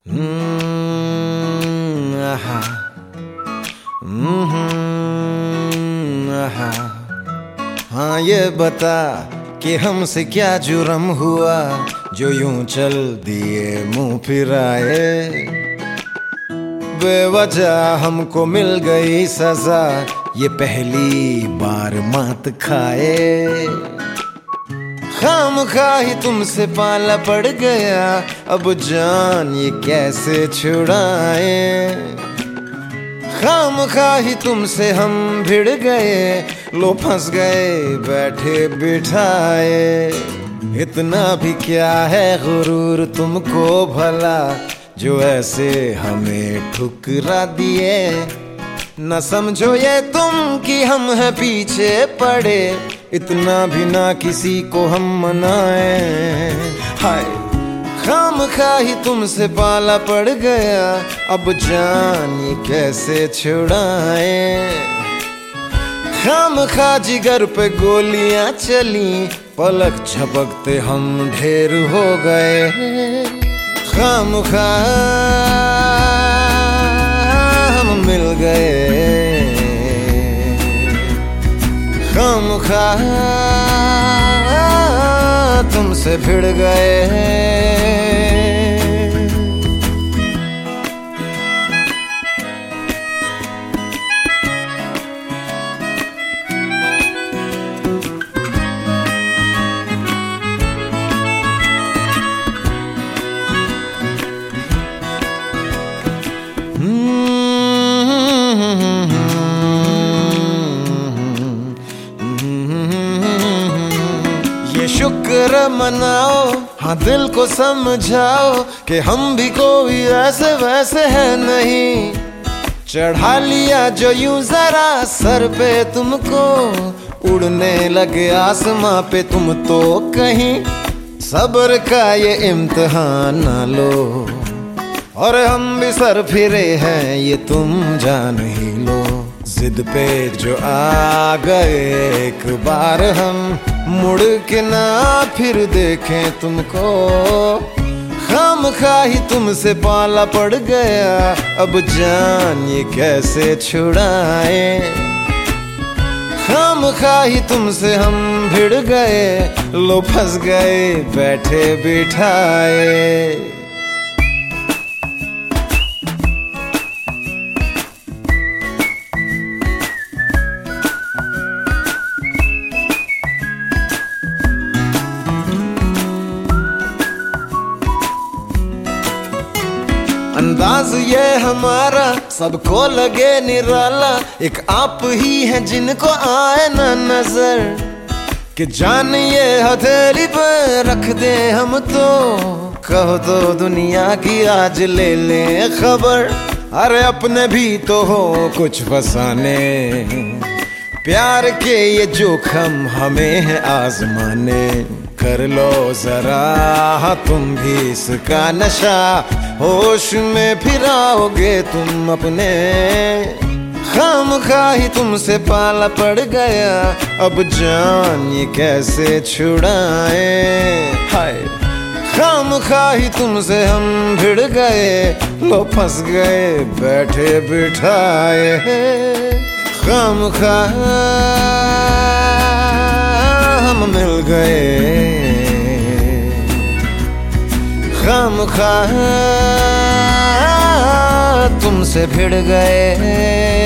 आहा, आहा। हाँ ये बता कि हमसे क्या जुर्म हुआ जो यूं चल दिए मुंह फिराए। बेवजह हमको मिल गई सजा, ये पहली बार मात खाए। खामखा ही तुमसे पाला पड़ गया, अब जान ये कैसे छुड़ाए। खामखा ही तुमसे हम भिड़ गए, लो फंस गए बैठे बिठाए। इतना भी क्या है गुरूर तुमको भला, जो ऐसे हमें ठुकरा दिए। न समझो ये तुम कि हम हैं पीछे पड़े, इतना भी ना किसी को हम मनाए। हाय खामखा ही तुमसे पाला पड़ गया, अब जान ये कैसे छुड़ाए। खामखा जिगर पे गोलियां चली, पलक झपकते हम ढेर हो गए। खामखा हम मिल गए, खामखा तुमसे भिड़ गए। ये शुक्र मनाओ, हाँ दिल को समझाओ कि हम भी कोई ऐसे वैसे है नहीं। चढ़ा लिया जो यूं जरा सर पे तुमको, उड़ने लगे आसमां पे तुम तो कहीं। सब्र का ये इम्तिहान ना लो, और हम भी सर फिरे हैं ये तुम जान ही लो। जिद पे जो आ गए एक बार हम, मुड़ के ना फिर देखें तुमको। खामखा ही तुमसे पाला पड़ गया, अब जान ये कैसे छुड़ाए। खामखा ही तुमसे हम भिड़ गए, लो फंस गए बैठे बिठाए। अंदाज ये हमारा सबको लगे निराला, एक आप ही हैं जिनको आए ना नजर। कि जान ये हथेली पे रख दे हम तो, कहो तो दुनिया की आज ले ले खबर। अरे अपने भी तो हो कुछ फसाने, प्यार के ये जोखम हमें है आजमाने। कर लो जरा तुम भी इसका नशा, होश में फिर आओगे तुम अपने। खामखा ही तुमसे पाला पड़ गया, अब जान ये कैसे छुड़ाए। हाय खामखा ही तुमसे हम भिड़ गए, लो फंस गए बैठे बिठाए। खामखा हम मिल गए, खामखा तुमसे भिड़ गए।